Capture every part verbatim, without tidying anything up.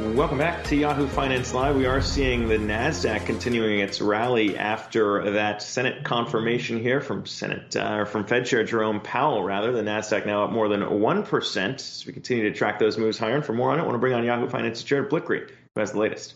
Welcome back to Yahoo Finance Live. We are seeing the NASDAQ continuing its rally after that Senate confirmation here from Senate uh, from Fed Chair Jerome Powell. Rather, the NASDAQ now up more than one percent as we continue to track those moves higher. And for more on it, I want to bring on Yahoo Finance's Jared Blickry, who has the latest.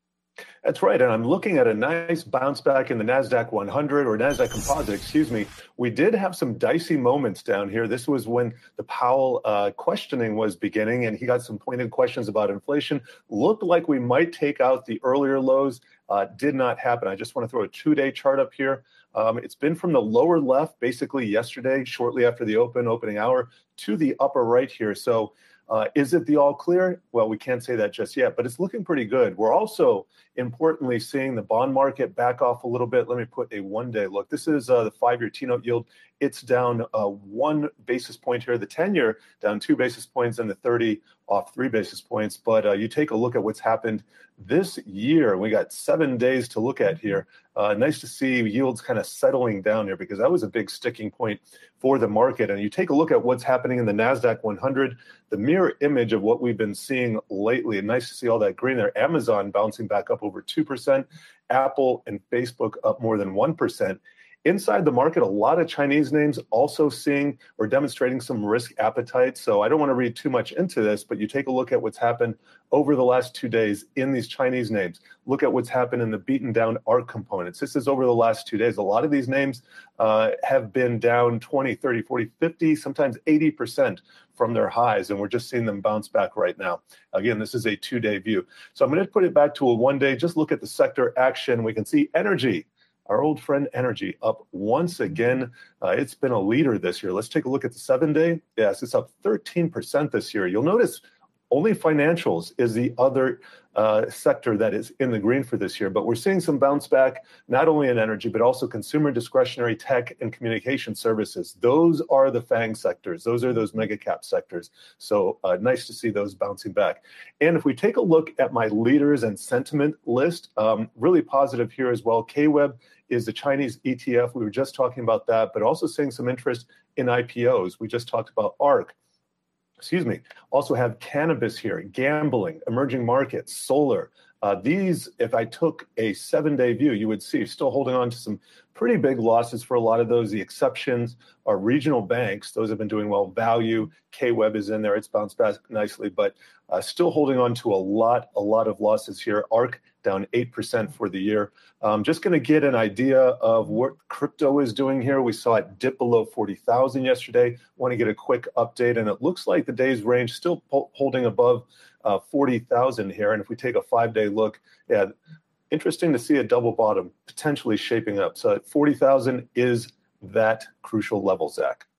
That's right, and I'm looking at a nice bounce back in the NASDAQ one hundred, or NASDAQ Composite, excuse me. We did have some dicey moments down here. This was when the Powell uh, questioning was beginning, and he got some pointed questions about inflation. Looked like we might take out the earlier lows. Uh, did not happen. I just want to throw a two-day chart up here. Um, it's been from the lower left, basically yesterday, shortly after the open, opening hour, to the upper right here. So Uh, is it the all clear? Well, we can't say that just yet, but it's looking pretty good. We're also importantly seeing the bond market back off a little bit. Let me put a one-day look. This is uh, the five-year T-note yield. It's down uh, one basis point here. The ten-year down two basis points, and the thirty off three basis points. But uh, you take a look at what's happened this year. We got seven days to look at here. Uh, nice to see yields kind of settling down here, because that was a big sticking point for the market. And you take a look at what's happening in the NASDAQ one hundred, the mirror image of what we've been seeing lately. And nice to see all that green there. Amazon bouncing back up over two percent, Apple and Facebook up more than one percent. Inside the market, a lot of Chinese names also seeing or demonstrating some risk appetite. So I don't want to read too much into this, but you take a look at what's happened over the last two days in these Chinese names. Look at what's happened in the beaten down ARK components. This is over the last two days. A lot of these names uh, have been down twenty, thirty, forty, fifty, sometimes eighty percent from their highs, and we're just seeing them bounce back right now. Again, this is a two-day view. So I'm going to put it back to a one-day. Just look at the sector action. We can see energy. Our old friend energy up once again. Uh, it's been a leader this year. Let's take a look at the seven-day. Yes, it's up thirteen percent this year. You'll notice only financials is the other uh, sector that is in the green for this year. But we're seeing some bounce back, not only in energy, but also consumer discretionary, tech, and communication services. Those are the FANG sectors. Those are those mega cap sectors. So uh, nice to see those bouncing back. And if we take a look at my leaders and sentiment list, um, really positive here as well. K W E B is the Chinese E T F. We were just talking about that, but also seeing some interest in I P Os. We just talked about ARK. Excuse me. Also have cannabis here, gambling, emerging markets, solar. Uh, these, if I took a seven-day view, you would see still holding on to some pretty big losses for a lot of those. The exceptions are regional banks. Those have been doing well. Value, K W E B is in there. It's bounced back nicely, but uh, still holding on to a lot, a lot of losses here. ARK down eight percent for the year. Um, just going to get an idea of what crypto is doing here. We saw it dip below forty thousand yesterday. Want to get a quick update, and it looks like the day's range still po- holding above uh, forty thousand here. And if we take a five-day look, yeah, interesting to see a double bottom potentially shaping up. So at forty thousand is that crucial level, Zach.